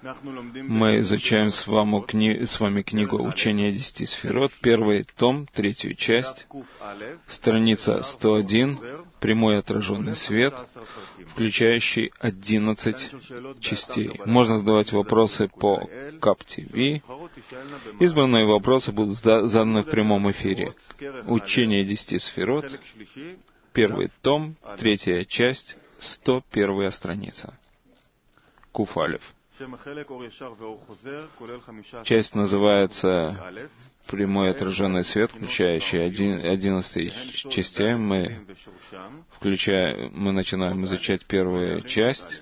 Мы изучаем с вами книгу «Учение 10 сферот», первый том, третью часть, страница 101, прямой отраженный свет, включающий 11 частей. Можно задавать вопросы по КАП-ТВ. Избранные вопросы будут заданы в прямом эфире. «Учение 10 сферот», первый том, третья часть, 101 страница. Куф Алеф. Часть называется «Прямой отраженный свет», включающий 11 частей. Мы начинаем изучать первую часть.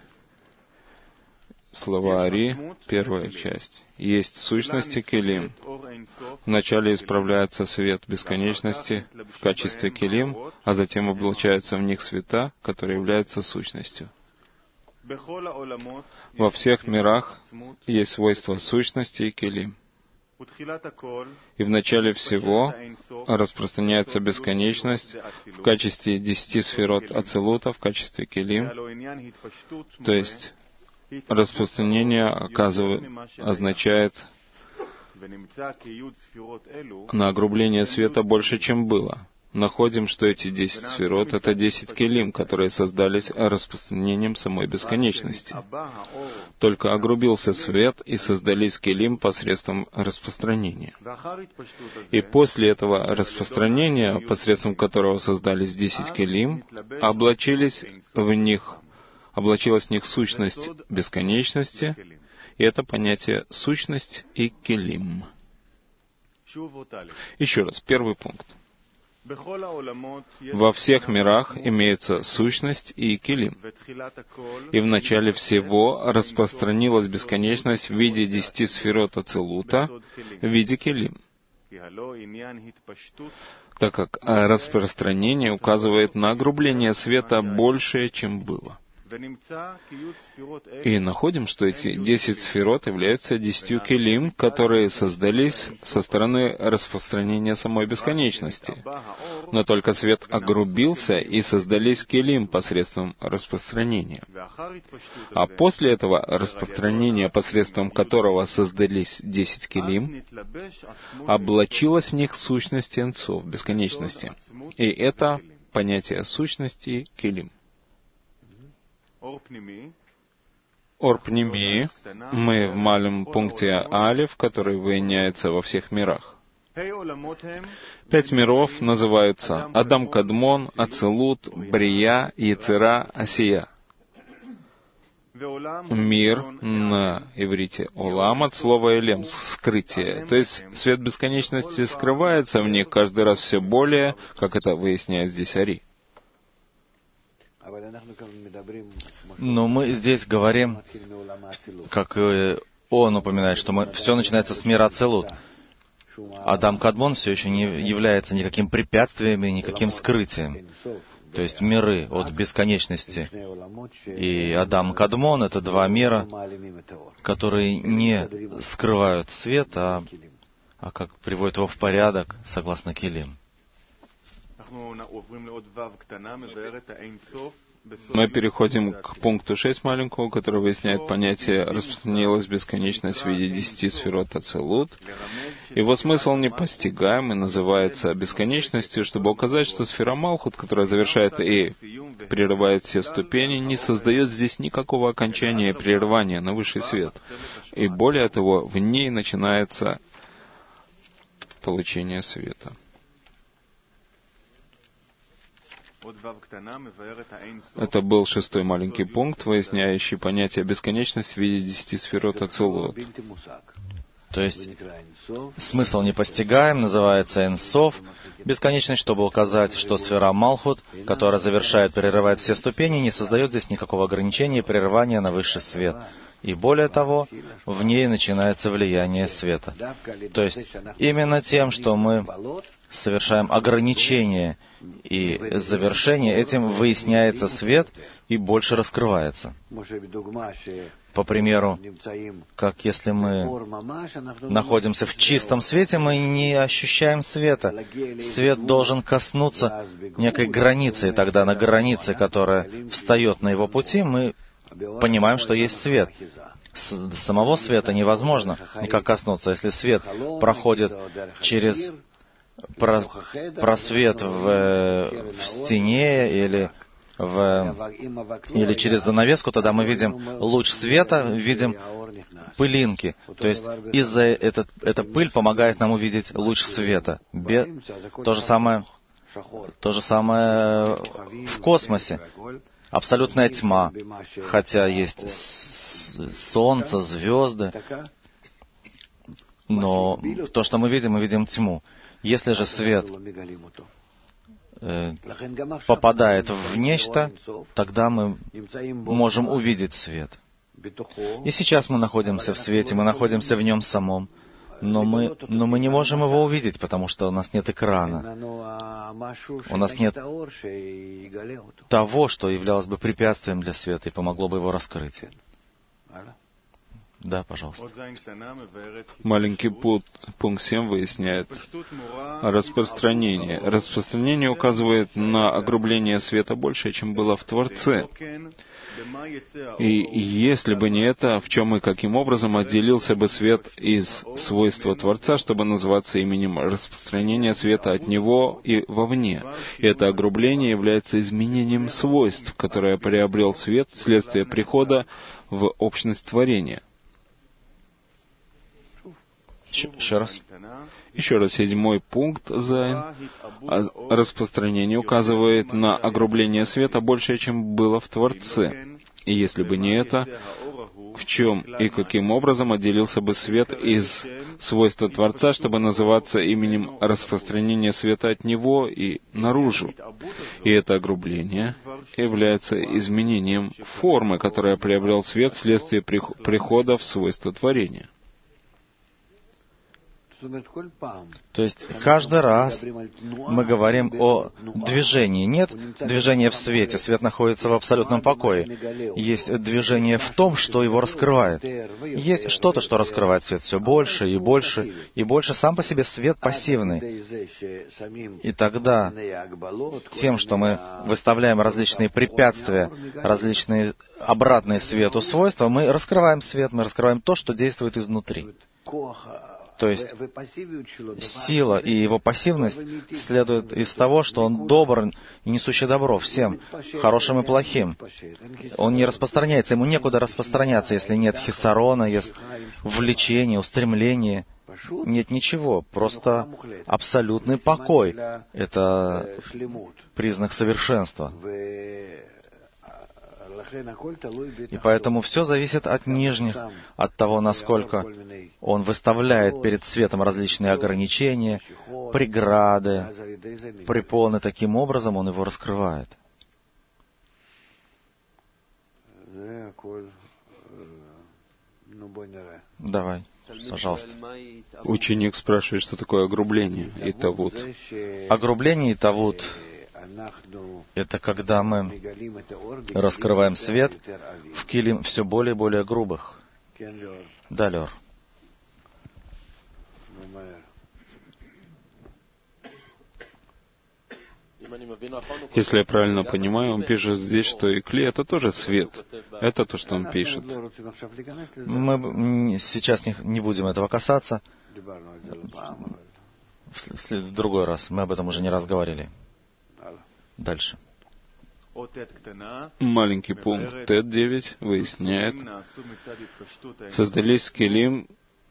Слова Ари, первая часть. Есть сущности келим. Вначале исправляется свет бесконечности в качестве келим, а затем облачаются в них света, которые являются сущностью. Во всех мирах есть свойства сущности и келим. И в начале всего распространяется бесконечность в качестве 10 сферот ацилута, в качестве келим. То есть распространение означает на огрубление света больше, чем было. Находим, что эти 10 сферот — это 10 келим, которые создались распространением самой бесконечности. Только огрубился свет, и создались келим посредством распространения. И после этого распространения, посредством которого создались 10 келим, облачилась в них сущность бесконечности, и это понятие «сущность» и келим. Еще раз, первый пункт. Во всех мирах имеется сущность и келим. И в начале всего распространилась бесконечность в виде 10 сферот ацилута, в виде келим. Так как распространение указывает на огрубление света большее, чем было. И находим, что эти 10 сферот являются 10 келим, которые создались со стороны распространения самой бесконечности. Но только свет огрубился, и создались келим посредством распространения. А после этого распространения, посредством которого создались 10 келим, облачилась в них сущность энцов, бесконечности. И это понятие сущности келим. Ор-пними, мы в малом пункте Алеф, который выясняется во всех мирах. 5 миров называются Адам Кадмон, Ацилут, Брия, Яцера, Асия. Мир на иврите Олам от слова Элем, скрытие. То есть свет бесконечности скрывается в них каждый раз все более, как это выясняет здесь Ари. Но мы здесь говорим, как он упоминает, что все начинается с мира Ацилут. Адам Кадмон все еще не является никаким препятствием и никаким скрытием. То есть миры от бесконечности и Адам Кадмон — это два мира, которые не скрывают свет, а как приводят его в порядок согласно келим. Мы переходим к пункту 6 маленького, который выясняет понятие «распространилась бесконечность в виде 10 сферот ацилут». Его смысл непостигаем и называется бесконечностью, чтобы указать, что сфера Малхут, которая завершает и прерывает все ступени, не создает здесь никакого окончания и прерывания на высший свет. И более того, в ней начинается получение света. Это был 6-й маленький пункт, выясняющий понятие бесконечности в виде 10 сферот ацилут. То есть смысл непостигаем называется Энсов, бесконечность, чтобы указать, что сфера Малхут, которая завершает, прерывает все ступени, не создает здесь никакого ограничения и прерывания на высший свет. И более того, в ней начинается влияние света. То есть именно тем, что мы совершаем ограничение и завершение, этим выясняется свет и больше раскрывается. По примеру, как если мы находимся в чистом свете, мы не ощущаем света. Свет должен коснуться некой границы, и тогда на границе, которая встает на его пути, мы понимаем, что есть свет. самого света невозможно никак коснуться. Если свет проходит через просвет в стене или через занавеску, тогда мы видим луч света, видим пылинки. То есть эта пыль помогает нам увидеть луч света. То же самое в космосе. Абсолютная тьма, хотя есть солнце, звезды, но то, что мы видим тьму. Если же свет попадает в нечто, тогда мы можем увидеть свет. И сейчас мы находимся в свете, мы находимся в нем самом, но мы не можем его увидеть, потому что у нас нет экрана. У нас нет того, что являлось бы препятствием для света и помогло бы его раскрыть. Да, пожалуйста. Маленький пункт 7 выясняет распространение. Распространение указывает на огрубление света больше, чем было в Творце. И если бы не это, в чем и каким образом отделился бы свет из свойства Творца, чтобы называться именем распространения света от Него и вовне. И это огрубление является изменением свойств, которое приобрел свет вследствие прихода в общность творения. Еще раз. Еще раз, 7 пункт Зайн. Распространение указывает на огрубление света больше, чем было в Творце. И если бы не это, в чем и каким образом отделился бы свет из свойства Творца, чтобы называться именем распространения света от Него и наружу. И это огрубление является изменением формы, которая приобрел свет вследствие прихода в свойство творения. То есть каждый раз мы говорим о движении. Нет движения в свете, свет находится в абсолютном покое. Есть движение в том, что его раскрывает. Есть что-то, что раскрывает свет все больше и больше и больше. Сам по себе свет пассивный. И тогда тем, что мы выставляем различные препятствия, различные обратные свету свойства, мы раскрываем свет, мы раскрываем то, что действует изнутри. То есть сила и его пассивность следует из того, что он добр и несущий добро всем, хорошим и плохим. Он не распространяется, ему некуда распространяться, если нет хисарона, есть влечения, устремления. Нет ничего, просто абсолютный покой. Это признак совершенства. И поэтому все зависит от нижних, от того, насколько он выставляет перед светом различные ограничения, преграды, препоны. Таким образом он его раскрывает. Давай, пожалуйста. Ученик спрашивает, что такое огрубление и тавут. Огрубление и тавут — это когда мы раскрываем свет в килим все более и более грубых. Да, Лёр. Если я правильно понимаю, он пишет здесь, что и клей — это тоже свет. Это то, что он пишет. Мы сейчас не будем этого касаться. В другой раз. Мы об этом уже не раз говорили. Дальше. Маленький пункт Т9 выясняет, создались келим,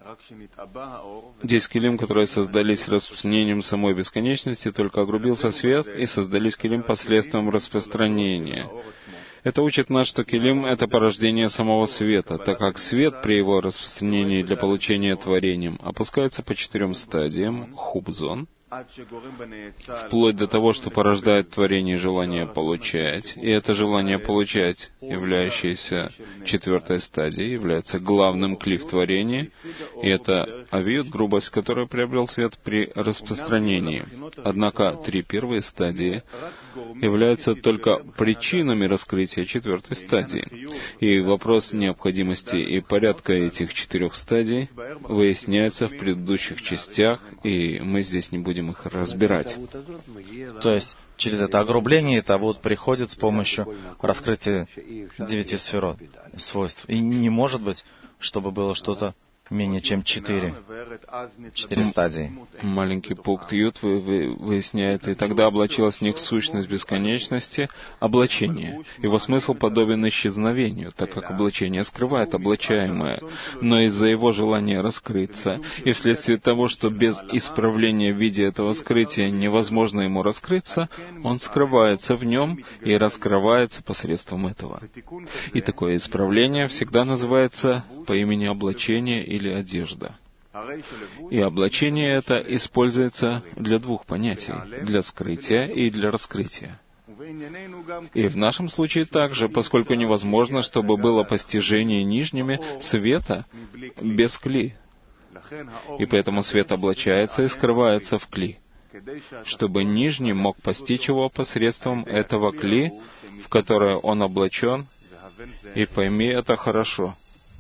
10 келим, которые создались распространением самой бесконечности, только огрубился свет, и создались келим посредством распространения. Это учит нас, что келим — это порождение самого света, так как свет при его распространении для получения творением опускается по 4 стадиям, хубзон, вплоть до того, что порождает творение желание получать. И это желание получать, являющееся 4 стадией, является главным кли в творении. И это авиют, грубость, которую приобрел свет при распространении. Однако 3 первые стадии являются только причинами раскрытия четвертой стадии. И вопрос необходимости и порядка этих 4 стадий выясняется в предыдущих частях, и мы здесь не будем их разбирать. То есть, через это огрубление тавут приходит с помощью раскрытия 9 сферот, свойств. И не может быть, чтобы было что-то менее чем 4 стадии. Маленький пункт Ют выясняет, и тогда облачилась в них сущность бесконечности, облачение. Его смысл подобен исчезновению, так как облачение скрывает облачаемое, но из-за его желания раскрыться, и вследствие того, что без исправления в виде этого скрытия невозможно ему раскрыться, он скрывается в нем и раскрывается посредством этого. И такое исправление всегда называется по имени облачение или одежда. И облачение это используется для 2 понятий, для скрытия и для раскрытия. И в нашем случае также, поскольку невозможно, чтобы было постижение нижними света без кли. И поэтому свет облачается и скрывается в кли, чтобы нижний мог постичь его посредством этого кли, в которое он облачен, и пойми это хорошо.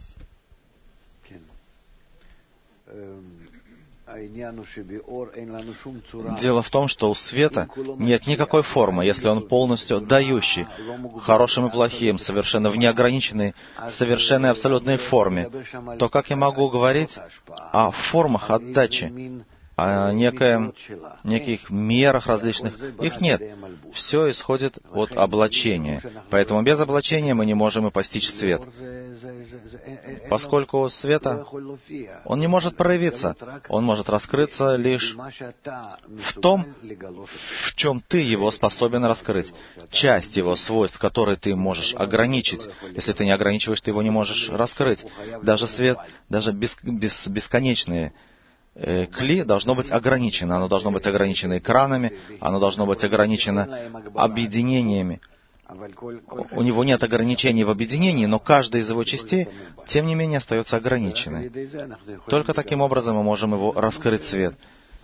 Дело в том, что у света нет никакой формы, если он полностью дающий, хорошим и плохим, совершенно в неограниченной, совершенной абсолютной форме, то как я могу говорить о формах отдачи, о неких мерах различных? Их нет. Все исходит от облачения. Поэтому без облачения мы не можем и постичь свет. Поскольку у света он не может проявиться, он может раскрыться лишь в том, в чем ты его способен раскрыть. Часть его свойств, которые ты можешь ограничить. Если ты не ограничиваешь, ты его не можешь раскрыть. Даже свет, даже бесконечные кли должно быть ограничено. Оно должно быть ограничено экранами, оно должно быть ограничено объединениями. У него нет ограничений в объединении, но каждая из его частей, тем не менее, остается ограниченной. Только таким образом мы можем его раскрыть свет.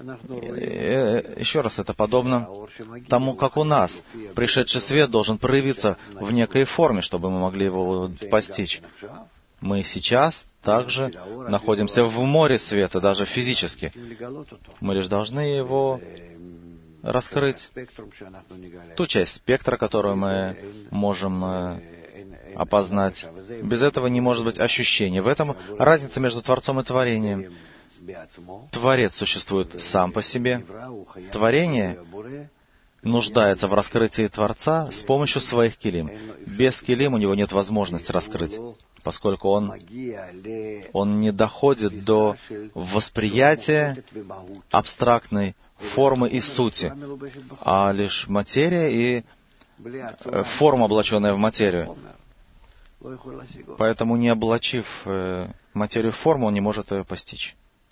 Еще раз, это подобно тому, как у нас пришедший свет должен проявиться в некой форме, чтобы мы могли его постичь. Мы сейчас также находимся в море света, даже физически. Мы лишь должны его раскрыть, ту часть спектра, которую мы можем опознать. Без этого не может быть ощущения. В этом разница между Творцом и Творением. Творец существует сам по себе. Творение нуждается в раскрытии Творца с помощью своих килим. Без килим у него нет возможности раскрыть, поскольку он не доходит до восприятия абстрактной формы и сути, а лишь материя и форма, облаченная в материю. Поэтому, не облачив материю в форму, он не может ее постичь.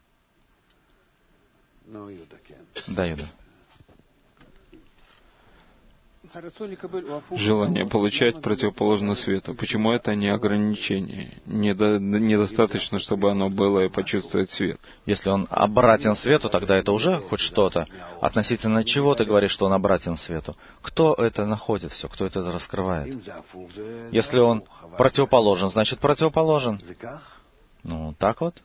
Да, Юда. Желание получать противоположно свету. Почему это не ограничение? Недостаточно, чтобы оно было и почувствовать свет. Если он обратен свету, тогда это уже хоть что-то. Относительно чего ты говоришь, что он обратен свету? Кто это находит все? Кто это раскрывает? Если он противоположен, значит противоположен. Ну, так вот.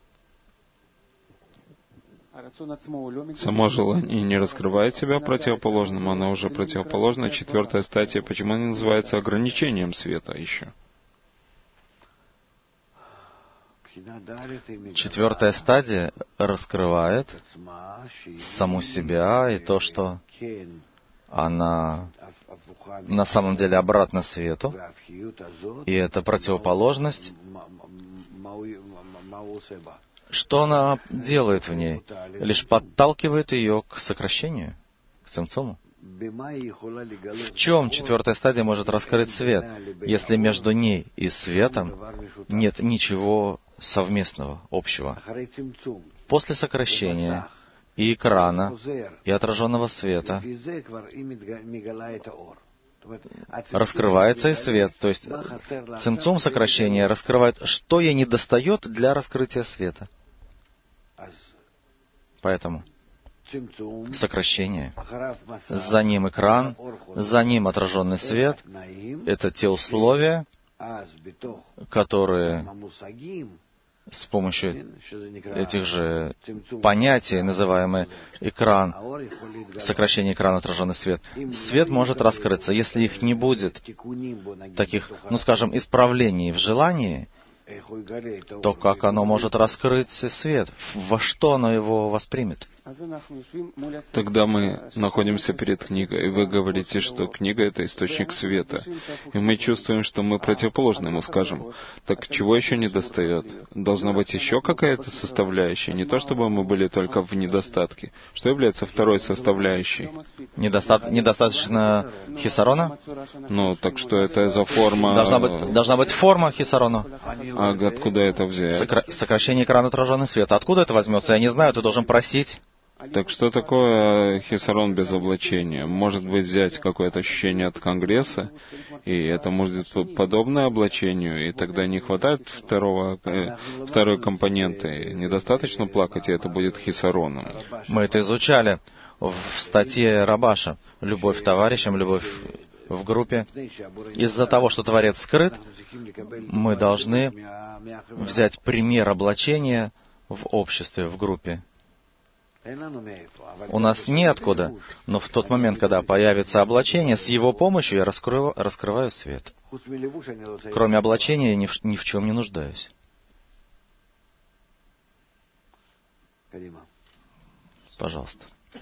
Само желание не раскрывает себя противоположным, оно уже противоположно. 4 стадия, почему она называется ограничением света еще? 4 стадия раскрывает саму себя и то, что она на самом деле обратна свету, и это противоположность. Что она делает в ней? Лишь подталкивает ее к сокращению, к цимцуму. В чем 4 стадия может раскрыть свет, если между ней и светом нет ничего совместного, общего? После сокращения и экрана, и отраженного света раскрывается и свет. То есть цимцум сокращения раскрывает, что ей недостает для раскрытия света. Поэтому сокращение, за ним экран, за ним отраженный свет. Это те условия, которые с помощью этих же понятий, называемый экран, сокращение экрана, отраженный свет, свет может раскрыться. Если их не будет, таких, исправлений в желании, то как оно может раскрыть свет? Во что оно его воспримет? Тогда мы находимся перед книгой, и вы говорите, что книга — это источник света. И мы чувствуем, что мы противоположны ему, скажем. Так чего еще недостает? Должна быть еще какая-то составляющая, не то чтобы мы были только в недостатке. Что является второй составляющей? Недостаточно хисарона? Так что это за форма... Должна быть форма хисарона. А откуда это взять? Сокращение экрана, отраженный свет. Откуда это возьмется? Я не знаю, ты должен просить. Так что такое хисарон без облачения? Может быть, взять какое-то ощущение от Конгресса, и это может быть подобное облачению, и тогда не хватает второй компоненты. Недостаточно плакать, и это будет хисароном. Мы это изучали в статье Рабаша «Любовь к товарищам, любовь в группе». Из-за того, что Творец скрыт, мы должны взять пример облачения в обществе, в группе. У нас неоткуда, но в тот момент, когда появится облачение, с его помощью я раскрываю свет. Кроме облачения, я ни в чем не нуждаюсь. Пожалуйста.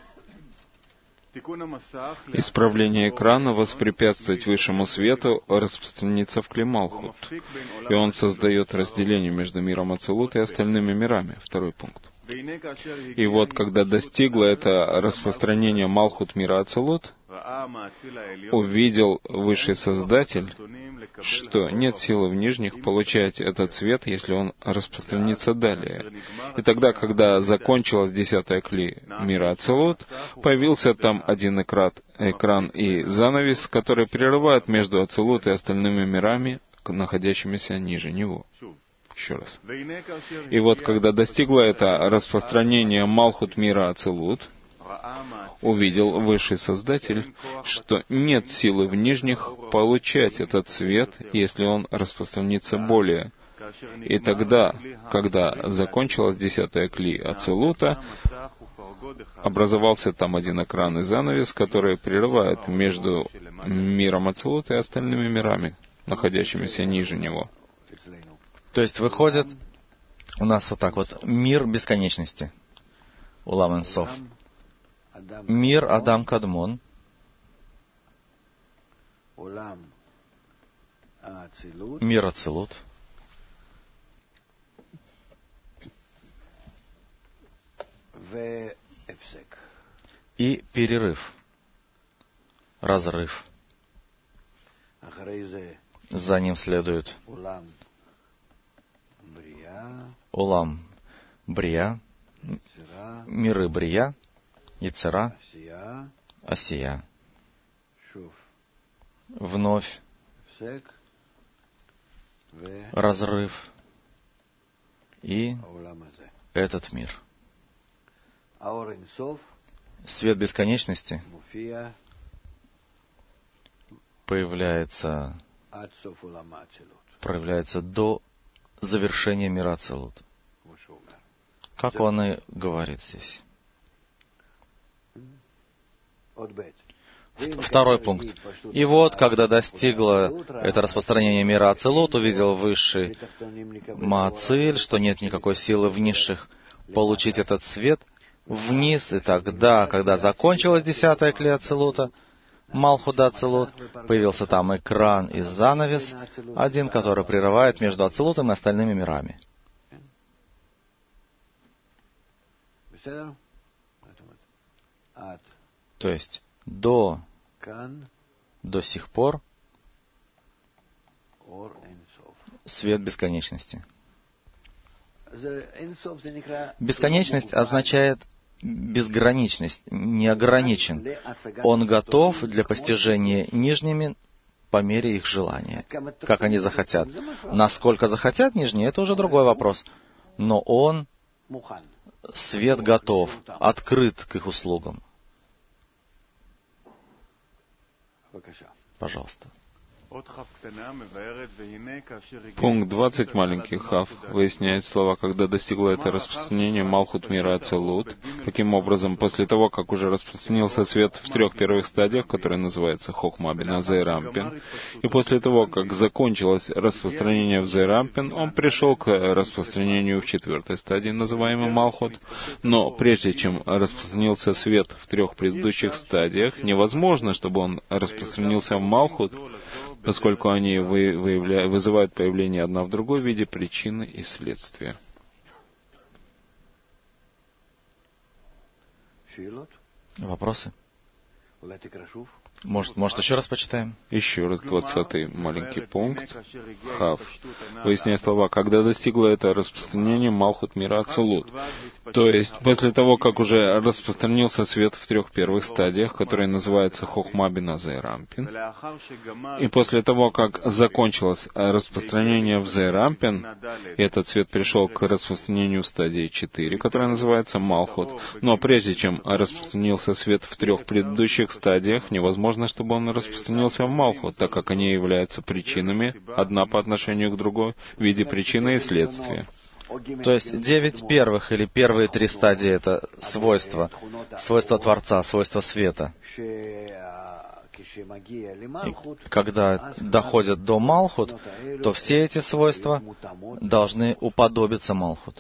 Исправление экрана воспрепятствовать высшему свету распространиться в Клималхут, и он создает разделение между миром Ацилут и остальными мирами. Второй пункт. И вот, когда достигло это распространение Малхут мира Ацилут, увидел Высший Создатель, что нет силы в нижних получать этот свет, если он распространится далее. И тогда, когда закончилась 10-я кли мира Ацилут, появился там один экран и занавес, который прерывает между Ацилут и остальными мирами, находящимися ниже него. Еще раз. И вот, когда достигло это распространение Малхут мира Ацилут, увидел Высший Создатель, что нет силы в нижних получать этот свет, если он распространится более. И тогда, когда закончилась 10-я кли Ацилута, образовался там один экран и занавес, который прерывает между миром Ацилута и остальными мирами, находящимися ниже него. То есть выходит у нас вот так вот мир бесконечности, Улам Эн-Соф. Мир Адам Кадмон, мир Ацилут, и перерыв, разрыв. За ним следует Улам Брия, миры Брия, Ицера, Асия. Вновь разрыв и этот мир. Свет бесконечности проявляется до завершения мира Ацилут. Как он и говорит здесь. Второй пункт. И вот, когда достигло это распространение мира Ацилут, увидел Высший Маациль, что нет никакой силы в низших получить этот свет вниз, и тогда, когда закончилась 10-я кли Ацилута, Малхут Ацилут, появился там экран и занавес, один, который прерывает между Ацилутом и остальными мирами. То есть до сих пор свет бесконечности. Бесконечность означает безграничность, не ограничен. Он готов для постижения нижними по мере их желания, как они захотят. Насколько захотят нижние, это уже другой вопрос. Но он Свет готов, открыт к их услугам. Пожалуйста. Пункт 20, маленький Хав, выясняет слова, когда достигло это распространение Малхут мира Ацелут. Таким образом, после того, как уже распространился свет в 3 первых стадиях, которые называются Хохма, Бина, Зейрампин, и после того, как закончилось распространение в Зейрампин, он пришел к распространению в 4 стадии, называемой Малхут. Но прежде чем распространился свет в 3 предыдущих стадиях, невозможно, чтобы он распространился в Малхут, поскольку они вызывают появление одна в другой в виде причины и следствия. Вопросы? Может, еще раз почитаем? Еще раз 20-й маленький пункт. Хав. Выясняя слова, когда достигло это распространение Малхут мира Ацелут. То есть, после того, как уже распространился свет в 3 первых стадиях, которые называются Хохма Бина Зейрампин, и после того, как закончилось распространение в Зейрампин, и этот свет пришел к распространению в стадии 4, которая называется Малхут, но прежде чем распространился свет в 3 предыдущих стадиях, невозможно, чтобы он распространился в Малхут, так как они являются причинами, одна по отношению к другой, в виде причины и следствия. То есть 9 первых или первые 3 стадии — это свойства Творца, свойства света. И когда доходят до Малхут, то все эти свойства должны уподобиться Малхут.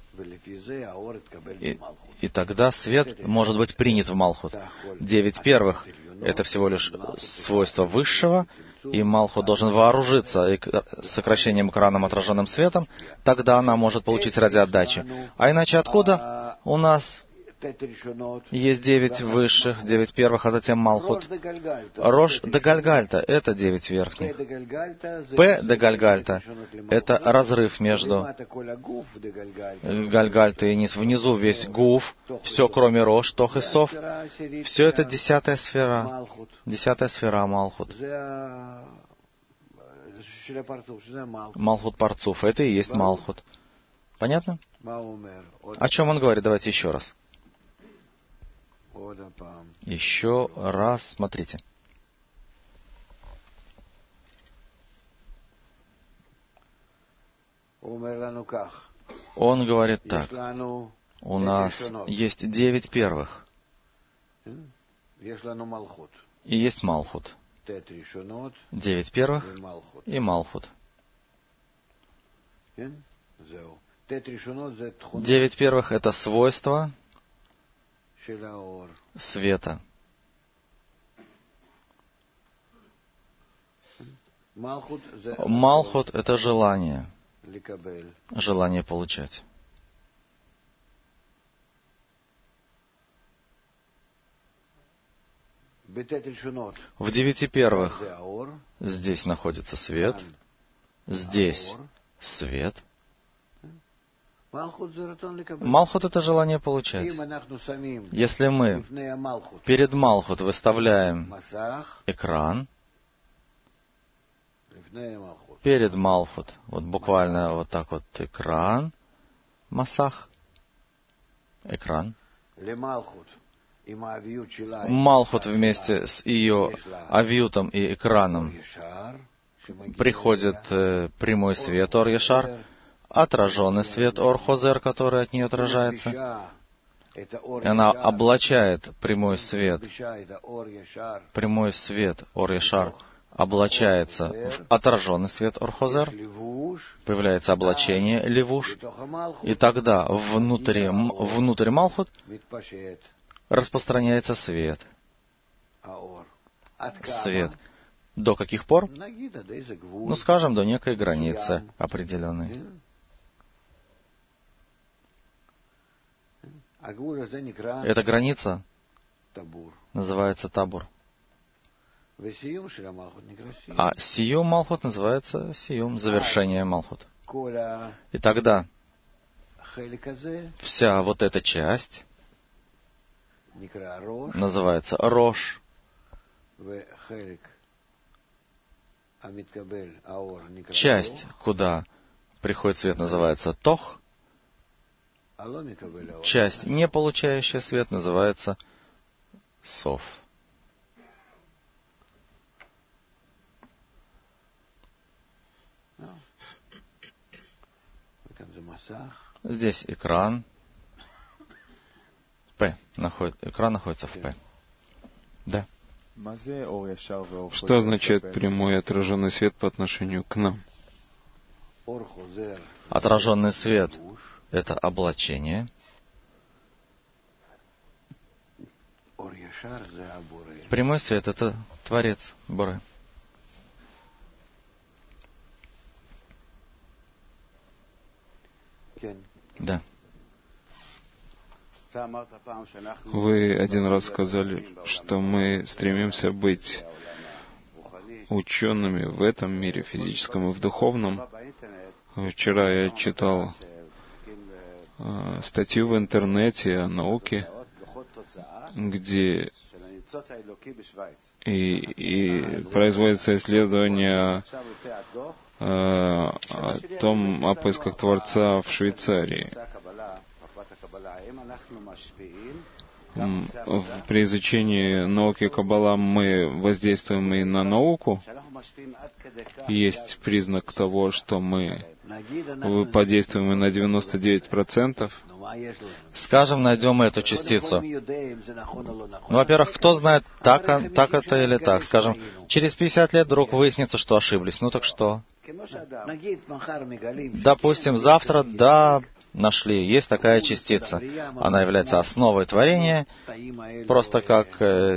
И тогда свет может быть принят в Малхут. 9 первых — это всего лишь свойство высшего, и Малхут должен вооружиться сокращением экраном, отраженным светом, тогда она может получить радиоотдачи. А иначе откуда у нас есть 9 высших, 9 первых, а затем Малхут? Рош де Гальгальта — это 9 верхних. П де Гальгальта — это разрыв между Гальгальтой и низ. Внизу весь Гуф, все кроме Рош, Тох и Сов. Все это 10-я сфера. 10-я сфера Малхут. Малхут Парцуф. Это и есть Малхут. Понятно? О чем он говорит? Давайте еще раз. Еще раз, смотрите. Он говорит так. У нас есть 9 первых. И есть Малхут. 9 первых и Малхут. 9 первых — это свойства света. Малхут — это желание. Желание получать. В 9 первых здесь находится свет, здесь свет. Малхут — это желание получать. Если мы перед Малхут выставляем экран, перед Малхут, вот буквально вот так вот экран, масах, экран. Малхут вместе с ее авьютом и экраном приходит прямой свет Ор-Яшар, отраженный свет Ор-Хозер, который от нее отражается. И она облачает прямой свет. Прямой свет Ор-Яшар облачается в отраженный свет Ор-Хозер. Появляется облачение Левуш. И тогда внутрь Малхут распространяется свет. Свет. До каких пор? Ну, скажем, до некой границы определенной. Эта граница называется табур. А сиюм Малхут называется сиюм, завершение Малхут. И тогда вся вот эта часть называется Рош. Часть, куда приходит свет, называется Тох. часть, не получающая свет, называется Соф. Здесь экран. Экран находится в П. Да. Что означает прямой отраженный свет по отношению к нам? Отраженный свет — это облачение. Прямой свет — это Творец, Боре. Да. Вы один раз сказали, что мы стремимся быть учеными в этом мире, физическом и в духовном. Вчера я читал статью в интернете о науке, где и производится исследование о поисках Творца в Швейцарии. При изучении науки Каббала мы воздействуем и на науку. Есть признак того, что мы подействуем и на 99%. Скажем, найдем эту частицу. Во-первых, кто знает, так это или так. Скажем, через 50 лет вдруг выяснится, что ошиблись. Ну так что? Допустим, завтра, да, нашли, есть такая частица. Она является основой творения, просто как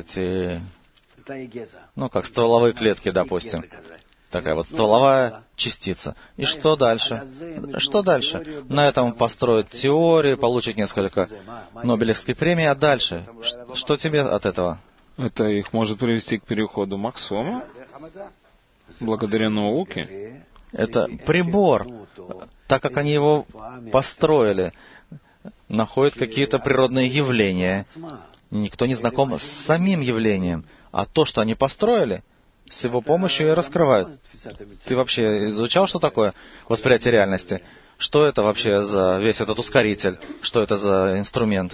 как стволовые клетки, допустим. Такая вот стволовая частица. И что дальше? Что дальше? На этом построить теорию, получить несколько Нобелевских премий, а дальше? Что тебе от этого? Это их может привести к переходу Максома, благодаря науке. Это прибор, так как они его построили, находят какие-то природные явления. Никто не знаком с самим явлением, а то, что они построили, с его помощью и раскрывают. Ты вообще изучал, что такое восприятие реальности? Что это вообще за весь этот ускоритель? Что это за инструмент?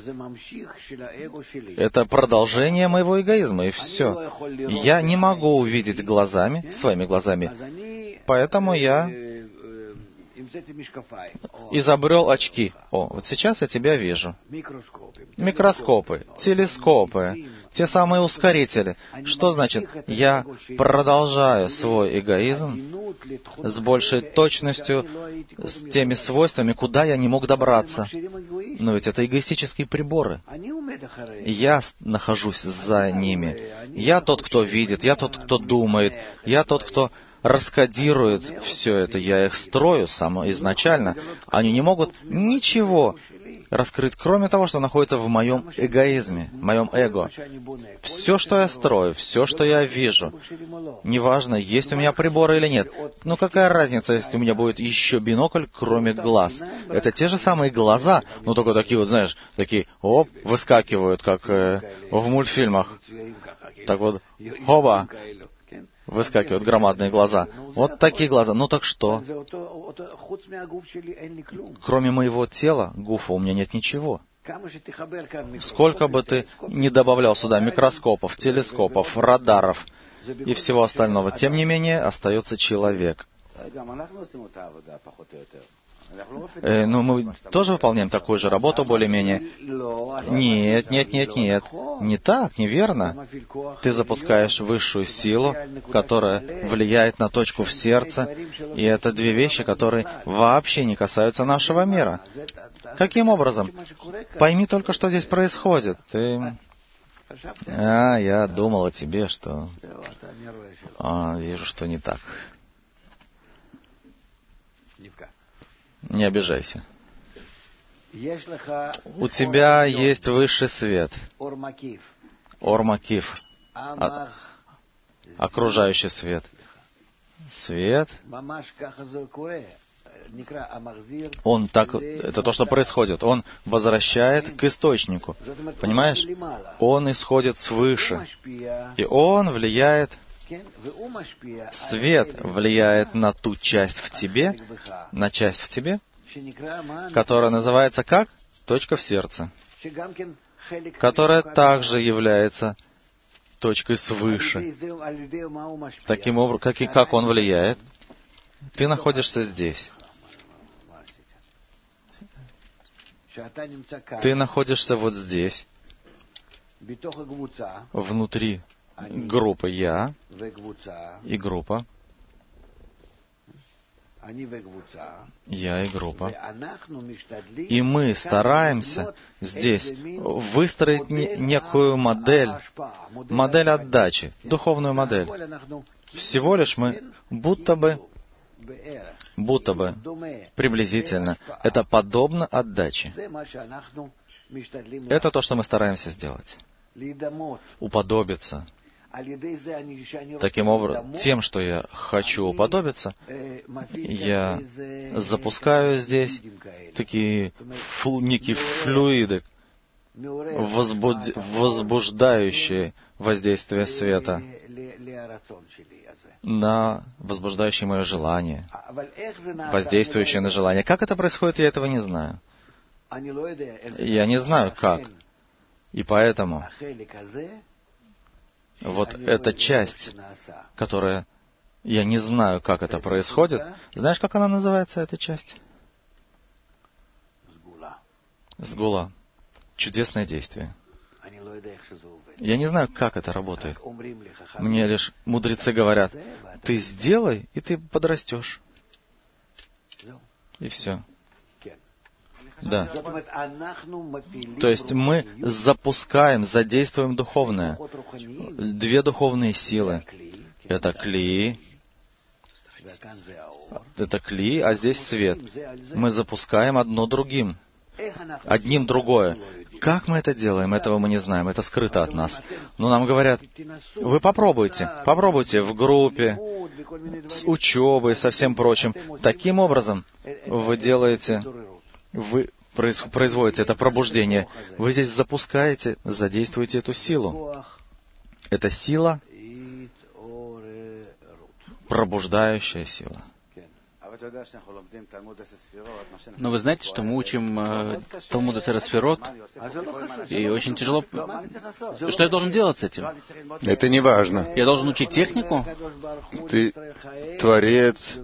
Это продолжение моего эгоизма, и все. Я не могу увидеть глазами, своими глазами, поэтому я изобрел очки. Вот сейчас я тебя вижу. Микроскопы, телескопы, те самые ускорители. Что значит? Я продолжаю свой эгоизм с большей точностью, с теми свойствами, куда я не мог добраться. Но ведь это эгоистические приборы. Я нахожусь за ними. Я тот, кто видит, я тот, кто думает, я тот, кто раскодирует все это. Я их строю изначально. Они не могут ничего раскрыть, кроме того, что находится в моем эгоизме, в моем эго. Все, что я строю, все, что я вижу, неважно, есть у меня приборы или нет. Ну какая разница, если у меня будет еще бинокль, кроме глаз? Это те же самые глаза, но только такие вот, знаешь, такие, выскакивают, как в мультфильмах. Так вот, хоба! Выскакивают громадные глаза. Вот такие глаза. Ну так что? Кроме моего тела, гуфа, у меня нет ничего. Сколько бы ты ни добавлял сюда микроскопов, телескопов, радаров и всего остального, тем не менее остается человек. Мы тоже выполняем такую же работу, более-менее. Нет. Не так, неверно. Ты запускаешь высшую силу, которая влияет на точку в сердце, и это две вещи, которые вообще не касаются нашего мира. Каким образом? Пойми только, что здесь происходит. Я думал о тебе, что... вижу, что не так. Не обижайся. У тебя есть высший свет. Ор-Макиф. Окружающий свет. Свет. Он так... Это то, что происходит. Он возвращает к источнику. Понимаешь? Он исходит свыше. И он влияет... Свет влияет на ту часть в тебе, на часть в тебе, которая называется как? точка в сердце, которая также является точкой свыше. Таким образом, как он влияет? Ты находишься здесь. Ты находишься вот здесь, внутри группы «Я» и группа, «Я» и группа. И мы стараемся здесь выстроить некую модель отдачи, духовную модель. Всего лишь мы будто бы приблизительно, это подобно отдаче. Это то, что мы стараемся сделать. Уподобиться. Таким образом, тем, что я хочу уподобиться, я запускаю здесь такие некие флюиды, возбуждающие воздействие света, возбуждающие мое желание, воздействующие на желание. Как это происходит, я этого не знаю. Я не знаю, как. И поэтому вот эта часть, которая... Я не знаю, как это происходит. Знаешь, как она называется, эта часть? Сгула. Чудесное действие. Я не знаю, как это работает. Мне лишь мудрецы говорят, ты сделай, и ты подрастешь. И все. Да. То есть мы запускаем, задействуем духовное. Две духовные силы. Это кли, а здесь свет. Мы запускаем одно другим. Одним другое. Как мы это делаем, этого мы не знаем, это скрыто от нас. Но нам говорят, вы попробуйте в группе, с учебой, со всем прочим. Таким образом вы производите это пробуждение. Вы здесь запускаете, задействуете эту силу. Это сила, пробуждающая сила. Но вы знаете, что мы учим Талмуд Эсер Сферот, и очень тяжело... Что я должен делать с этим? Это не важно. Я должен учить технику? Ты творец.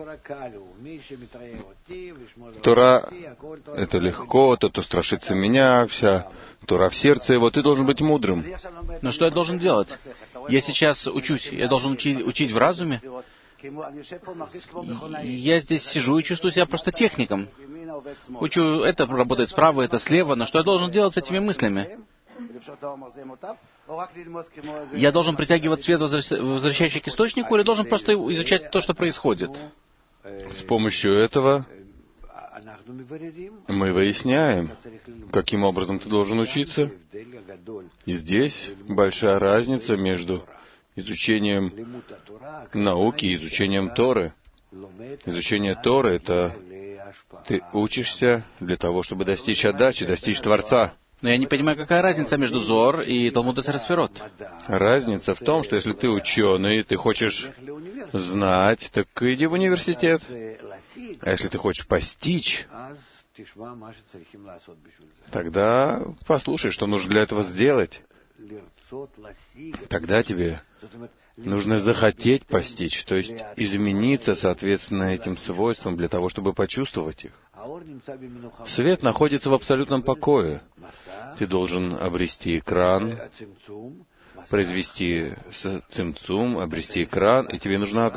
Тора — это легко, тот, кто страшится меня, вся Тора в сердце его. Ты должен быть мудрым. Но что я должен делать? Я сейчас учусь. Я должен учить в разуме. Я здесь сижу и чувствую себя просто техником. Учу, это работает справа, это слева. Но что я должен делать с этими мыслями? Я должен притягивать свет, возвращающий к источнику, или должен просто изучать то, что происходит? С помощью этого мы выясняем, каким образом ты должен учиться. И здесь большая разница между изучением науки и изучением Торы. Изучение Торы — это ты учишься для того, чтобы достичь отдачи, достичь Творца. Но я не понимаю, какая разница между Зоар и Талмуд Эсер Сферот. Разница в том, что если ты ученый, ты хочешь знать, так иди в университет. А если ты хочешь постичь, тогда послушай, что нужно для этого сделать. Тогда тебе нужно захотеть постичь, то есть измениться соответственно этим свойствам для того, чтобы почувствовать их. Свет находится в абсолютном покое. Ты должен обрести экран, произвести цимцум, обрести экран, и тебе нужна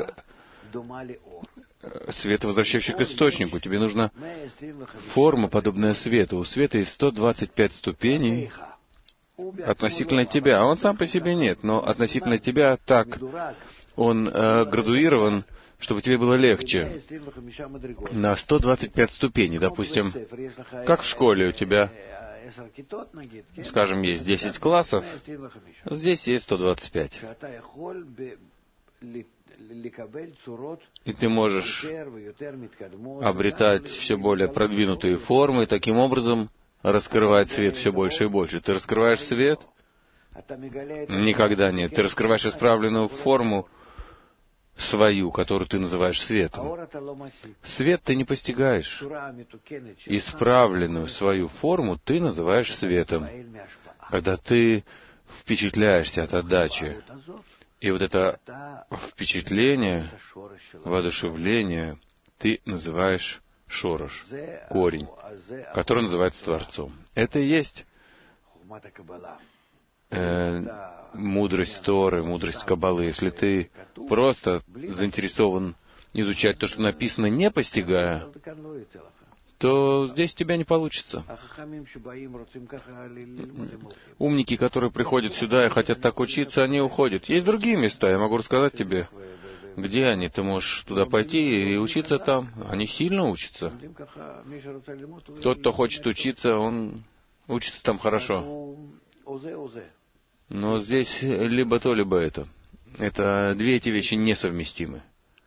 свет, возвращающий к источнику. Тебе нужна форма, подобная свету. У света есть 125 ступеней относительно тебя. А он сам по себе нет, но относительно тебя так. Он градуирован, чтобы тебе было легче. На 125 ступеней, допустим, как в школе у тебя, скажем, есть 10 классов, здесь есть 125. И ты можешь обретать все более продвинутые формы, и таким образом раскрывать свет все больше и больше. Ты раскрываешь свет? Никогда нет. Ты раскрываешь исправленную форму свою, которую ты называешь светом. Свет ты не постигаешь. Исправленную свою форму ты называешь светом. Когда ты впечатляешься от отдачи, и вот это впечатление, воодушевление ты называешь шорош, корень, который называется Творцом. Это и есть мудрость Торы, мудрость Каббалы. Если ты просто заинтересован изучать то, что написано, не постигая, то здесь у тебя не получится. Умники, которые приходят сюда и хотят так учиться, они уходят. Есть другие места, я могу рассказать тебе, где они. Ты можешь туда пойти и учиться там. Они сильно учатся. Тот, кто хочет учиться, он учится там хорошо. Но здесь либо то, либо это. Это две эти вещи несовместимы.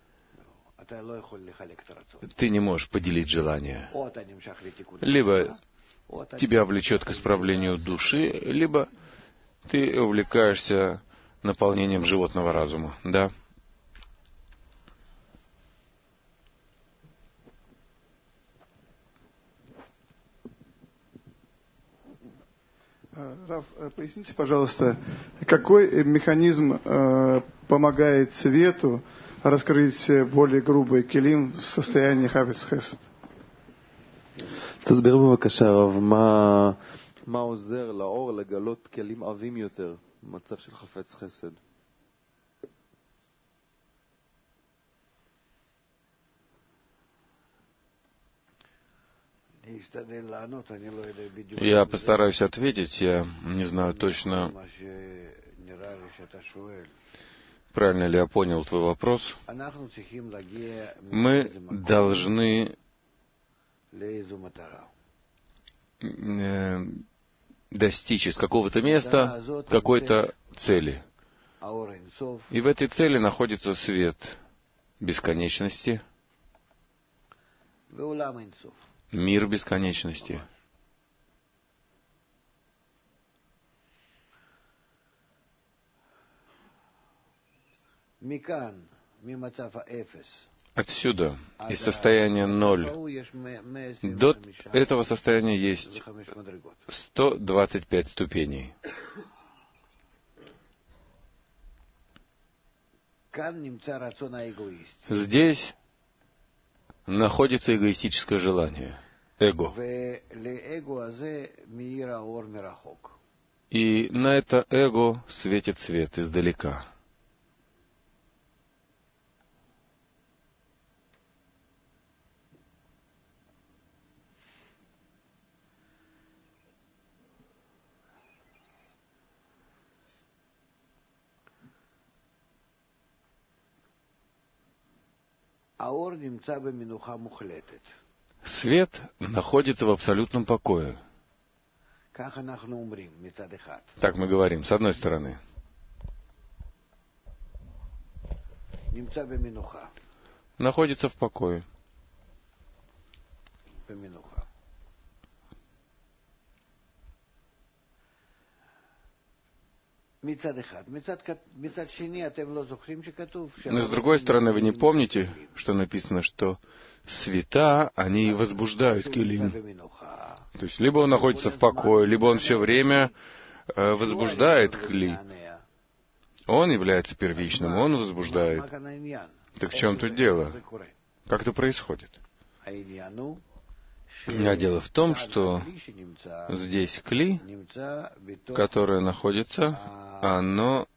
Ты не можешь поделить желание. Либо тебя влечет к исправлению души, либо ты увлекаешься наполнением животного разума. Да? Раф, поясните, пожалуйста, какой механизм помогает свету раскрыть более грубый келим в состоянии хавец хесед? תסביר בבקשה, הרב, מה עוזר לאור לגלות כלים עבים יותר במצב של חפץ חסד? Я постараюсь ответить, я не знаю точно, правильно ли я понял твой вопрос. Мы должны достичь из какого-то места какой-то цели. И в этой цели находится свет бесконечности, мир бесконечности. Отсюда, из состояния 0, до этого состояния есть 125 ступеней. Здесь находится эгоистическое желание, эго. И на это эго светит свет издалека. Свет находится в абсолютном покое. Так мы говорим, с одной стороны. Находится в покое. Но с другой стороны, вы не помните, что написано, что света, они возбуждают келим. То есть, либо он находится в покое, либо он все время возбуждает кли. Он является первичным, он возбуждает. Так в чем тут дело? Как это происходит? А дело в том, что здесь кли, которое находится, оно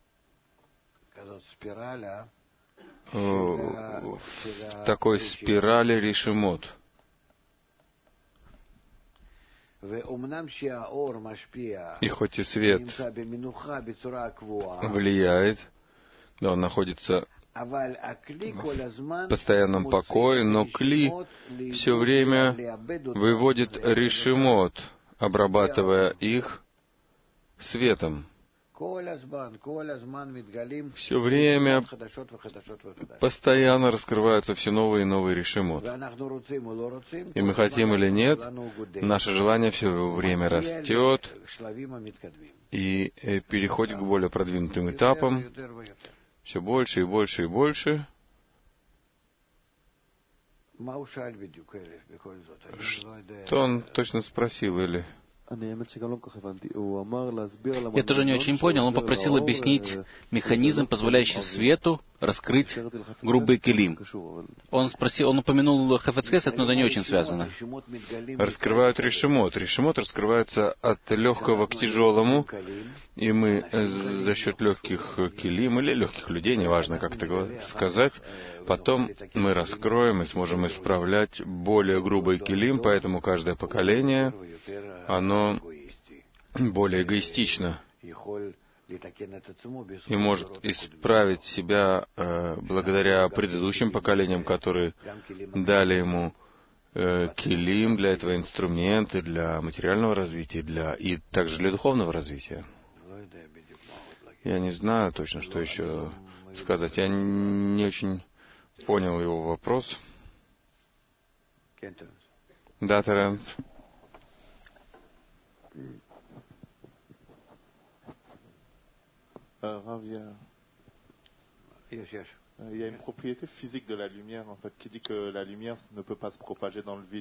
в такой спирали решемот. И хоть и свет влияет, да, он находится в постоянном покое, но кли все время выводит решемот, обрабатывая их светом. Все время постоянно раскрываются все новые и новые решемот. И мы хотим или нет, наше желание все время растет и переходит к более продвинутым этапам, все больше и больше и больше, Что он точно спросил, или... Я тоже не очень понял. Он попросил объяснить механизм, позволяющий свету раскрыть грубый килим. Он упомянул хафец хесед, но это не очень связано. Раскрывают решимот. Решимот раскрывается от легкого к тяжелому, и мы за счет легких килим или легких людей, неважно, как это сказать, потом мы раскроем и сможем исправлять более грубый килим, поэтому каждое поколение, оно более эгоистично и может исправить себя благодаря предыдущим поколениям, которые дали ему килим для этого, инструменты для материального развития и также для духовного развития. Я не знаю точно, что еще сказать. Я не очень понял его вопрос. Да, Теренс. Rav, il y a une propriété physique de la lumière, en fait, qui dit que la lumière ne peut pas se propager dans le vide.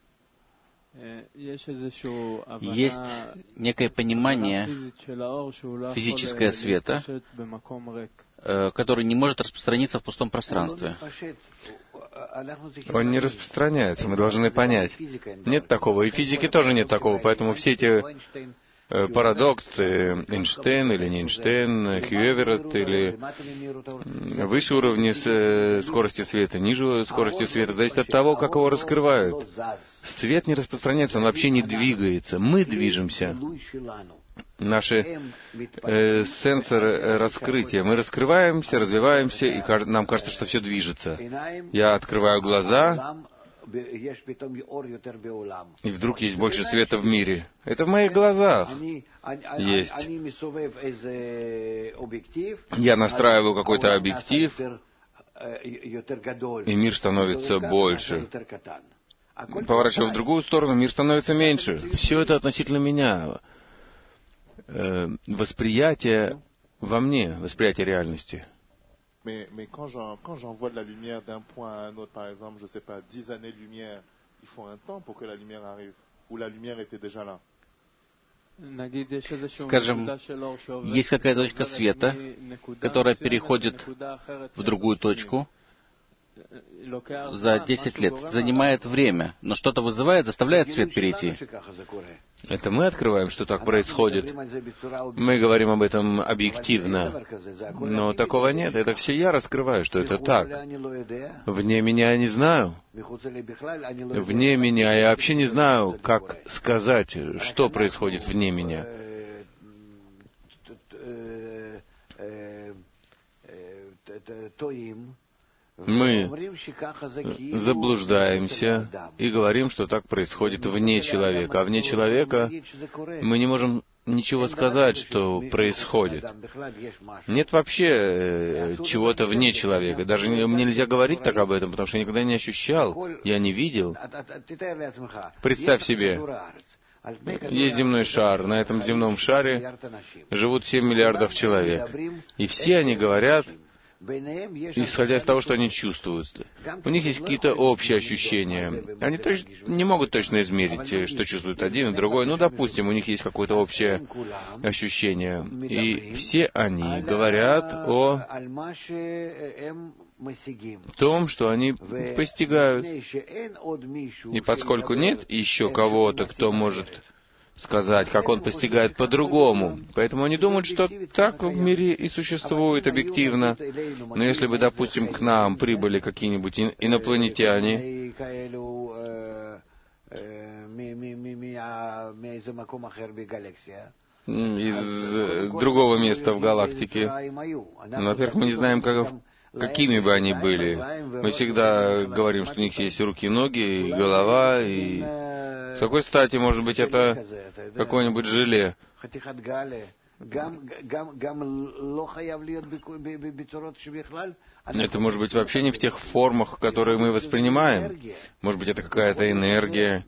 Есть некое понимание физическое света, который не может распространиться в пустом пространстве. Он не распространяется, мы должны понять. Нет такого, и в физике тоже нет такого, поэтому все эти парадоксы, Эйнштейн или не Эйнштейн, Хьюэверет или выше уровни скорости света, ниже скорости света, зависит от того, как его раскрывают. Свет не распространяется, он вообще не двигается. Мы движемся. Наши сенсоры раскрытия. Мы раскрываемся, развиваемся, и нам кажется, что все движется. Я открываю глаза, и вдруг есть больше света в мире. Это в моих глазах есть. Я настраиваю какой-то объектив, и мир становится больше. Поворачиваю в другую сторону, мир становится меньше. Все это относительно меня. Восприятие во мне, восприятие реальности. Mais quand j'envoie de la lumière d'un point à un autre, par exemple, je ne sais pas, 10 années-lumière, il faut un temps pour que la lumière arrive, ou la lumière était déjà là. Скажем, есть какая-то точка света, которая переходит в другую точку за 10 лет. Занимает время, но что-то вызывает, заставляет свет перейти. Это мы открываем, что так происходит. Мы говорим об этом объективно. Но такого нет. Это все я раскрываю, что это так. Вне меня я не знаю. Вне меня я вообще не знаю, как сказать, что происходит вне меня. Мы заблуждаемся и говорим, что так происходит вне человека. А вне человека мы не можем ничего сказать, что происходит. Нет вообще чего-то вне человека. Даже мне нельзя говорить так об этом, потому что я никогда не ощущал, я не видел. Представь себе, есть земной шар. На этом земном шаре живут 7 миллиардов человек. И все они говорят, исходя из того, что они чувствуют. У них есть какие-то общие ощущения. Они не могут точно измерить, что чувствует один и другой. Ну, допустим, у них есть какое-то общее ощущение. И все они говорят о том, что они постигают. И поскольку нет еще кого-то, кто может сказать, как он постигает по-другому. Поэтому они думают, что так в мире и существует объективно. Но если бы, допустим, к нам прибыли какие-нибудь инопланетяне, из другого места в галактике, во-первых, мы не знаем, какими бы они были. Мы всегда говорим, что у них есть руки, ноги, и голова, и с какой стати, может быть, это какое-нибудь желе? Это может быть вообще не в тех формах, которые мы воспринимаем. Может быть, это какая-то энергия.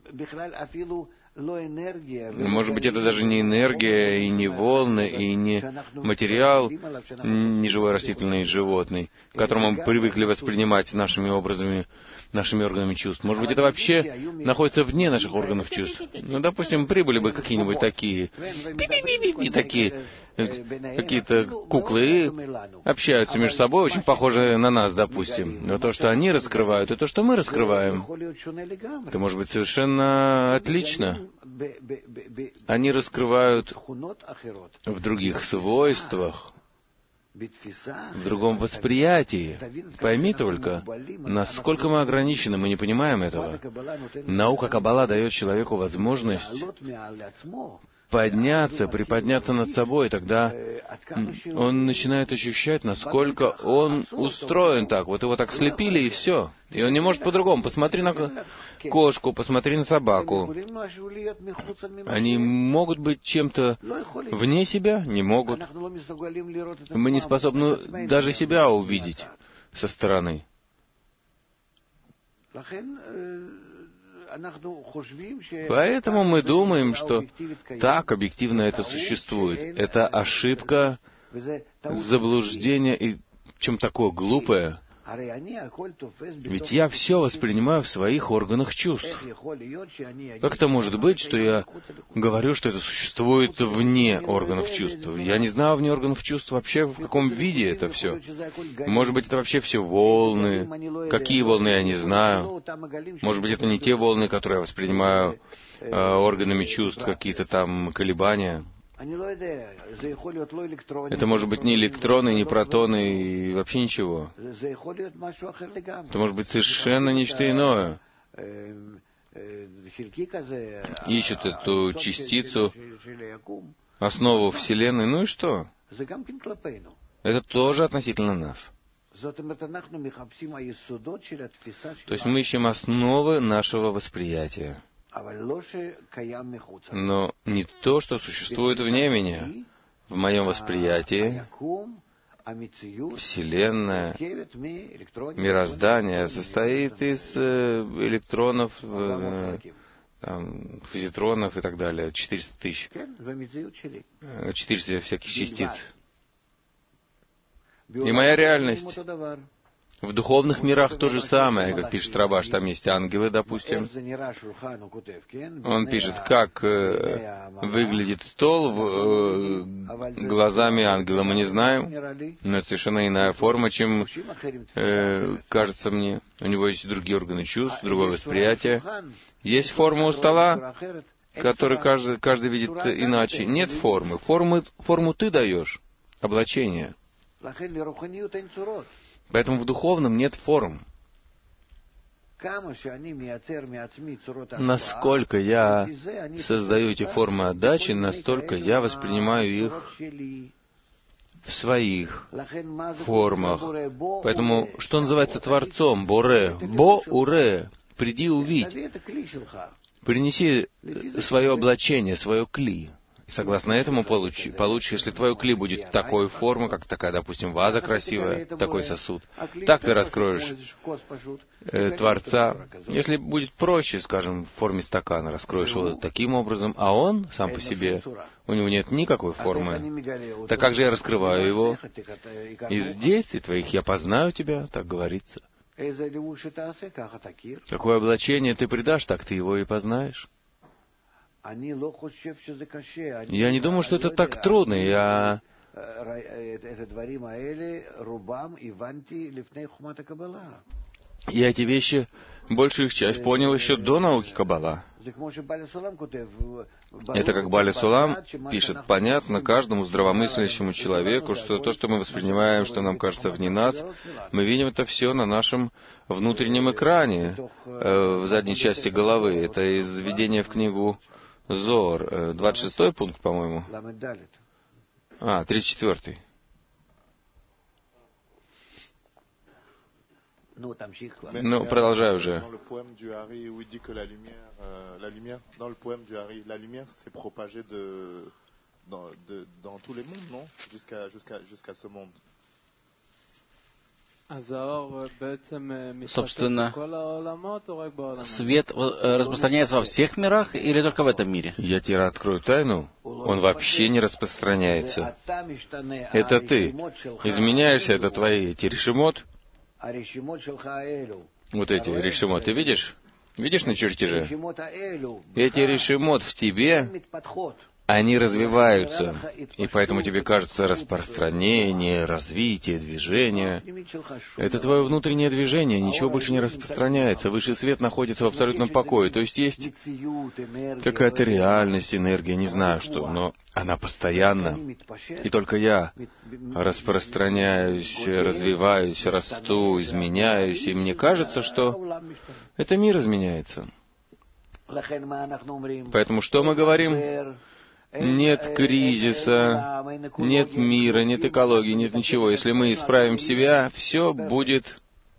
Может быть, это даже не энергия, и не волны, и не материал, не живой растительный и животный, который мы привыкли воспринимать нашими образами. нашими органами чувств. Может быть, это вообще находится вне наших органов чувств. Ну, допустим, прибыли бы какие-нибудь такие, и такие, какие-то куклы, и общаются между собой, очень похожие на нас, допустим. Но то, что они раскрывают, и то, что мы раскрываем, это может быть совершенно отлично. Они раскрывают в других свойствах, в другом восприятии. Пойми только, насколько мы ограничены, мы не понимаем этого. Наука Каббала дает человеку возможность подняться, приподняться над собой, тогда он начинает ощущать, насколько он устроен так. Вот его так слепили, и все. И он не может по-другому. Посмотри на кошку, посмотри на собаку. Они могут быть чем-то вне себя? Не могут. Мы не способны даже себя увидеть со стороны. Поэтому мы думаем, что так объективно это существует. Это ошибка, заблуждение и чем такое глупое. Ведь я все воспринимаю в своих органах чувств. Как это может быть, что я говорю, что это существует вне органов чувств? Я не знаю вне органов чувств вообще, в каком виде это все. Может быть, это вообще все волны. Какие волны, я не знаю. Может быть, это не те волны, которые я воспринимаю органами чувств, какие-то там колебания. Это может быть не электроны, не протоны и вообще ничего. Это может быть совершенно нечто иное. Ищут эту частицу, основу Вселенной, ну и что? Это тоже относительно нас. То есть мы ищем основы нашего восприятия. Но не то, что существует вне меня. В моем восприятии Вселенная, мироздание состоит из электронов, позитронов и так далее. 400 тысяч. 400 всяких частиц. И моя реальность. В духовных мирах то же самое, как пишет Рабаш, там есть ангелы, допустим. Он пишет, как выглядит стол глазами ангела. Мы не знаем, но это совершенно иная форма, чем кажется мне. У него есть другие органы чувств, другое восприятие. Есть форма у стола, которую каждый видит иначе. Нет формы. Форму ты даешь, облачение. Поэтому в духовном нет форм. Насколько я создаю эти формы отдачи, настолько я воспринимаю их в своих формах. Поэтому, что называется Творцом? Боре. Бо-уре. Приди увидь. Принеси свое облачение, свое кли. И согласно этому получишь, если твое кли будет такой формы, как такая, допустим, ваза красивая, такой сосуд, так ты раскроешь Творца. Если будет проще, скажем, в форме стакана, раскроешь его таким образом, а он сам по себе, у него нет никакой формы, так как же я раскрываю его? Из действий твоих я познаю тебя, так говорится. Какое облачение ты придашь, так ты его и познаешь. Я не думаю, что это так трудно. Я эти вещи, большую их часть, понял еще до науки Каббала. Это как Баля Сулам пишет, понятно каждому здравомыслящему человеку, что то, что мы воспринимаем, что нам кажется вне нас, мы видим это все на нашем внутреннем экране, в задней части головы. Это из введения в книгу Зоар, 26-й пункт, по-моему. 34-й. Ну, продолжаю уже. Собственно, свет распространяется во всех мирах или только в этом мире? Я тебе открою тайну. Он вообще не распространяется. Это ты. Изменяешься, это твои эти решимот. Вот эти решимот, ты видишь? Видишь на чертеже? Эти решимот в тебе, они развиваются, и поэтому тебе кажется распространение, развитие, движение. Это твое внутреннее движение, ничего больше не распространяется. Высший свет находится в абсолютном покое. То есть есть какая-то реальность, энергия, не знаю что, но она постоянна. И только я распространяюсь, развиваюсь, расту, изменяюсь, и мне кажется, что это мир изменяется. Поэтому что мы говорим? Нет кризиса, нет мира, нет экологии, нет ничего. Если мы исправим себя, все будет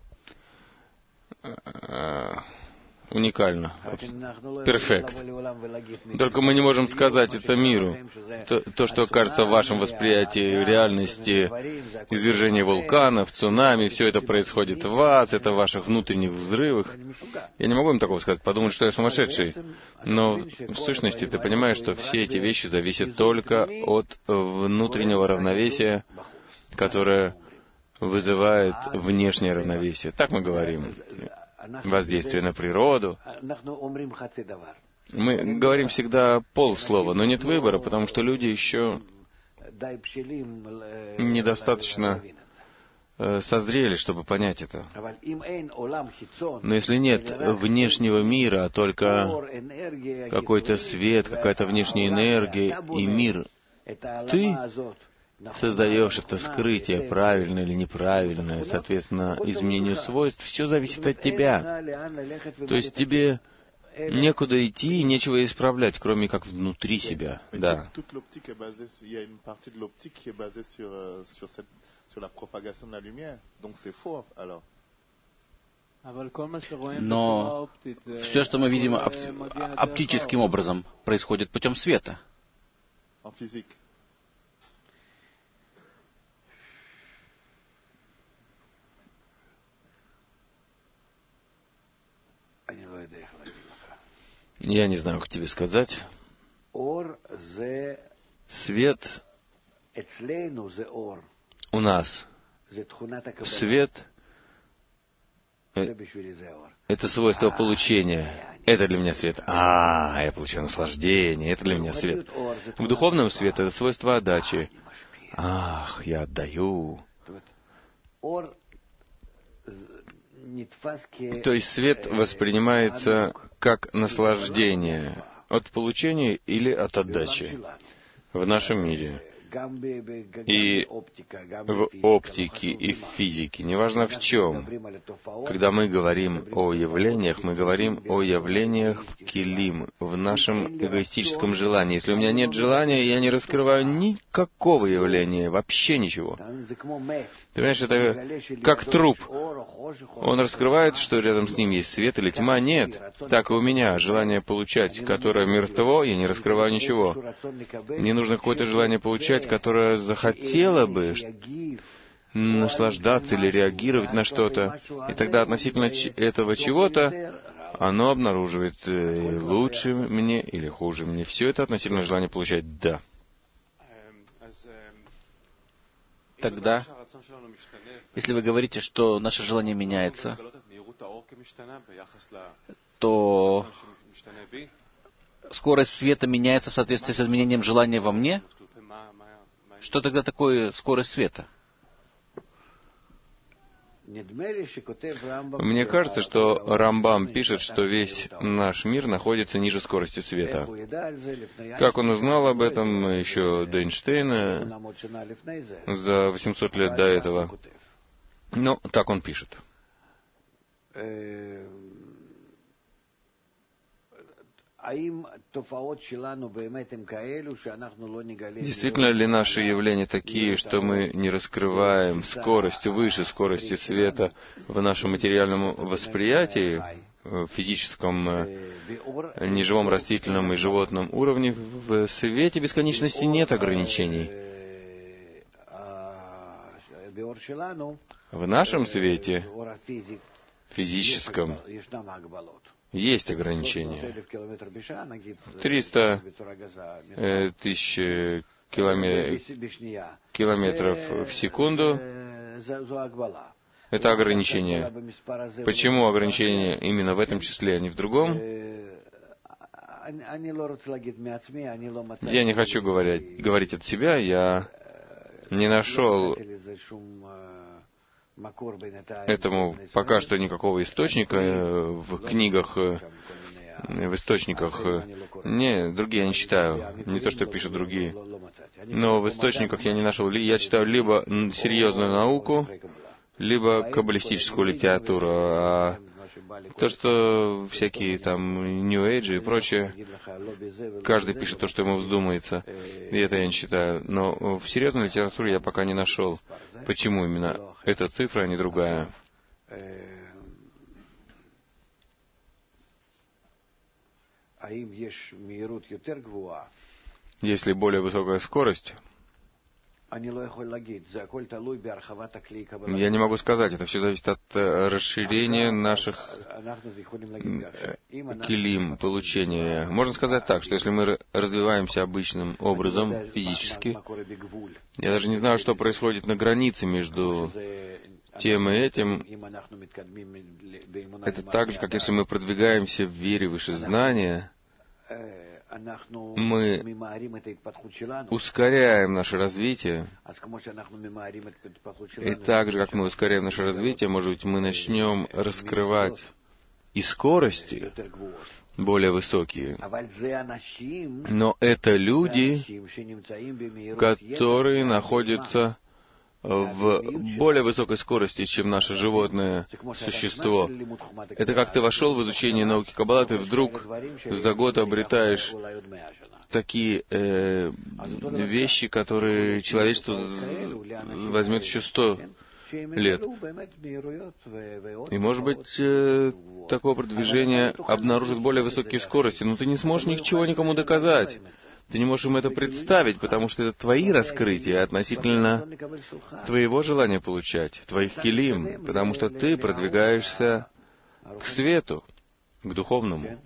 уникально, перфект. Только мы не можем сказать это миру. То, что кажется в вашем восприятии реальности, извержение вулканов, цунами, все это происходит в вас, это в ваших внутренних взрывах. Я не могу им такого сказать, подумать, что я сумасшедший. Но в сущности ты понимаешь, что все эти вещи зависят только от внутреннего равновесия, которое вызывает внешнее равновесие. Так мы говорим. Воздействие на природу. Мы говорим всегда полслова, но нет выбора, потому что люди еще недостаточно созрели, чтобы понять это. Но если нет внешнего мира, а только какой-то свет, какая-то внешняя энергия и мир, ты создаешь это скрытие, правильное или неправильное, соответственно, изменению свойств, все зависит от тебя. То есть тебе некуда идти и нечего исправлять, кроме как внутри себя. Да. Но все, что мы видим оптическим образом, происходит путем света. Я не знаю, как тебе сказать. Свет у нас. Свет — это свойство получения. Это для меня свет. Я получаю наслаждение. Это для меня свет. В духовном свете это свойство отдачи. Я отдаю. То есть свет воспринимается как наслаждение от получения или от отдачи в нашем мире. И в оптике, и в физике, неважно в чем. Когда мы говорим о явлениях, мы говорим о явлениях в килим, в нашем эгоистическом желании. Если у меня нет желания, я не раскрываю никакого явления, вообще ничего. Ты понимаешь, это как труп. Он раскрывает, что рядом с ним есть свет или тьма? Нет. Так и у меня желание получать, которое мертво, я не раскрываю ничего. Мне нужно какое-то желание получать, которое захотело бы наслаждаться или реагировать на что-то. И тогда относительно этого чего-то оно обнаруживает лучше мне или хуже мне. Все это относительно желания получать «да». Тогда, если вы говорите, что наше желание меняется, то скорость света меняется в соответствии с изменением желания во мне? Что тогда такое скорость света? Мне кажется, что Рамбам пишет, что весь наш мир находится ниже скорости света. Как он узнал об этом еще до Эйнштейна, за 800 лет до этого? Но так он пишет. Действительно ли наши явления такие, что мы не раскрываем скорость выше скорости света в нашем материальном восприятии, в физическом, неживом, растительном и животном уровне? В свете бесконечности нет ограничений. В нашем свете, физическом, есть ограничения. 300 тысяч километров в секунду — Это ограничение. Почему ограничение именно в этом числе, а не в другом? Я не хочу говорить от себя, я не нашел этому пока что никакого источника в книгах, в источниках. Не, другие я не читаю, не то, что пишут другие. Но в источниках я не нашел. Я читаю либо серьезную науку, либо каббалистическую литературу. А то, что всякие там New Age и прочее, каждый пишет то, что ему вздумается, и это я не читаю. Но в серьезной литературе я пока не нашел. Почему именно эта цифра, а не другая? Если более высокая скорость, я не могу сказать, это все зависит от расширения наших килим, получения. Можно сказать так, что если мы развиваемся обычным образом, физически, я даже не знаю, что происходит на границе между тем и этим. Это так же, как если мы продвигаемся в вере выше знания, мы ускоряем наше развитие. И так же, как мы ускоряем наше развитие, может быть, мы начнем раскрывать и скорости более высокие. Но это люди, которые находятся в более высокой скорости, чем наше животное существо. Это как ты вошел в изучение науки Каббала, ты вдруг за год обретаешь такие вещи, которые человечество возьмет еще 100 лет. И, может быть, такое продвижение обнаружит более высокие скорости, но ты не сможешь ничего никому доказать. Ты не можешь им это представить, потому что это твои раскрытия относительно твоего желания получать, твоих килим, потому что ты продвигаешься к свету, к духовному.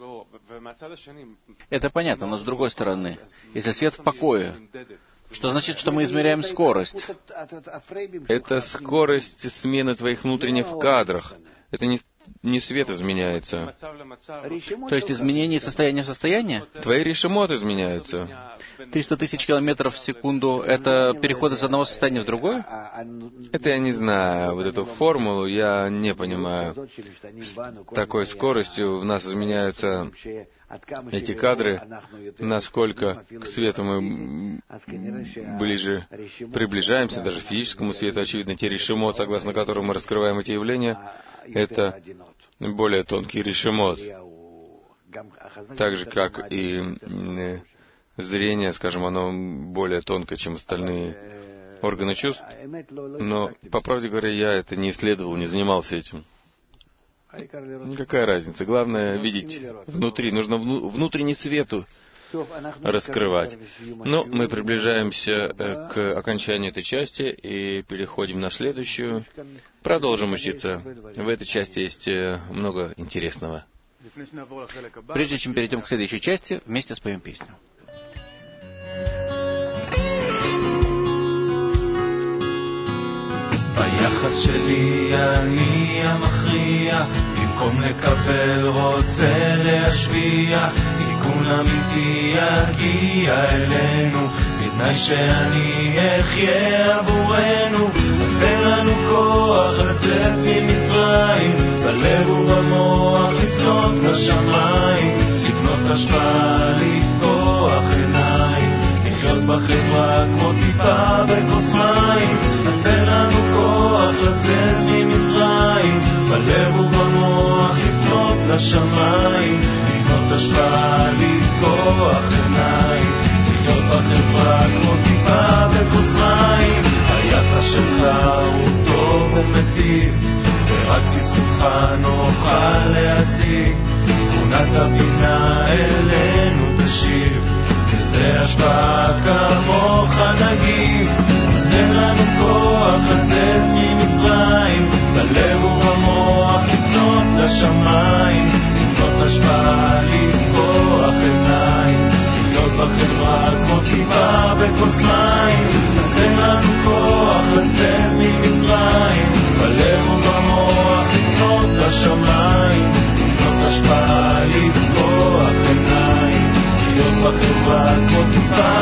Это понятно, но с другой стороны, если свет в покое, что значит, что мы измеряем скорость? Это скорость смены твоих внутренних кадров. Это не свет изменяется. То есть изменение состояния в состояние? Твои решимот изменяются. 300 тысяч километров в секунду — это переход из одного состояния в другое? Это я не знаю. Вот эту формулу я не понимаю. С такой скоростью в нас изменяются эти кадры, насколько к свету мы ближе приближаемся, даже к физическому свету. Очевидно, те решимот, согласно которым мы раскрываем эти явления, это более тонкий решимот. Так же, как и зрение, скажем, оно более тонкое, чем остальные органы чувств. Но, по правде говоря, я это не исследовал, не занимался этим. Какая разница? Главное видеть внутри. Нужно внутренний свету раскрывать. Но мы приближаемся к окончанию этой части и переходим на следующую. Продолжим учиться. В этой части есть много интересного. Прежде чем перейдем к следующей части, вместе споем песню. ביחס שלי אני המכריע, במקום לקבל רוצה להשפיע, תיקון אמיתי יגיע אלינו, בתנאי שאני אחיה עבורנו. אז תן לנו כוח לצאת ממצרים, בלב ובמוח לפנות לשמיים, לבנות השפעה, לפקוח עיניים, לחיות בחברה כמו טיפה בכוס מים. אז תן לנו כוח לצאת ממצרים, בלב ובמוח לפנות לשמיים, לבנות השפעה, לפקוח עיניים, לחיות בחברה כמו טיפה בכוס מים. היחס שלך הוא טוב ומטיב, ורק בזכותך נוכל להשיג, תכונת הבינה אלינו תשיב, נרצה השפעה כמוך נגיב. אז תן לנו כוח לצאת ממצרים, בלב ובמוח לפנות לשמיים, לבנות השפעה, לפקוח עיניים, לחיות בחברה כמו טיפה בכוס מים. אז תן לנו כוח לצאת ממצרים, בלב הכיפה